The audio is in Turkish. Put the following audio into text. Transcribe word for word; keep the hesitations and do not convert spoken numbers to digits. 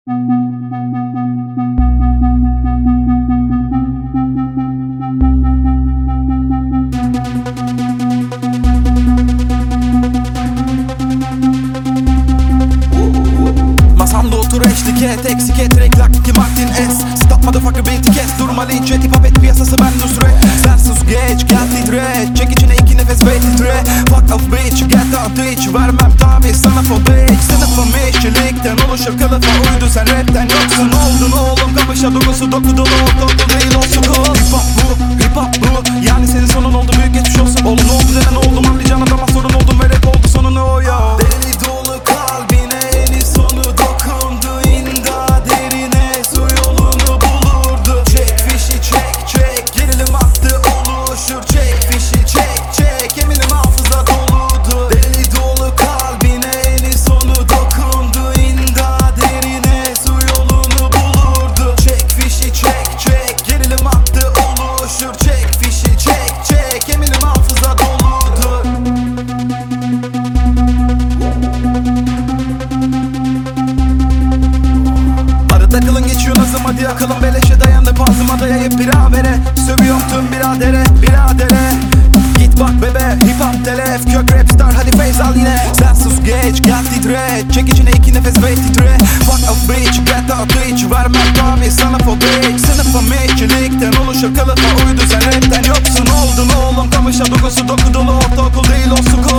Masamda otur eşlik et, eksik et, reklak ki Martin S. Stop motherfucker beat'i kes, durma linç et, hip hop et piyasası ben Nusret. Sen sus geç, gel titre, çek içine iki nefes ve titre. Fuck off bitch, get out bitch, vermem tabi sana for bitch. Sınıfım işçilikten oluşur kılıfa uydu, sen rapten yoksun. Oldun oğlum kamışa dokusu doku dolu, dokul değil olsun kul. Hip hop bu, hip hop bu, yani senin sonun oldu büyük geçmiş olsun. Oğlum ne oldu denen oldum, anlayacağın adama sorun oldum ve rap oldu sonunu o ya. Deli dolu kalbine eni sonu dokundu, imdad derine su yolunu bulurdu. Çek fişi çek çek, gerilim attı oluşur. Çek fişi çek çek, eminim hafıza doludu. Deli dolu kalbine eni sonu dokundu, imdad derine su yolunu bulurdu. Çek fişi çek çek, gerilim attı oluşur. Çek fişi çek çek, eminim hafıza doludur. Takılın geçiyor nazım, hadi akılın beleşe dayandı bazıma dayayıp biravere. Sövüyorum tüm biradere, biradere. Git bak bebe, hip hop telef, kök rap star, hadi feyz al yine. Sen sus geç, gel titre, çek içine iki nefes ve titre. Fuck off bitch, get out bitch, vermem tabi sana for bitch. Sınıfım işçilikten oluşur kılıfa uydu, sen rapten yoksun. Oldun oğlum kamışa dokusu doku dolu, ortaokul değil olsun.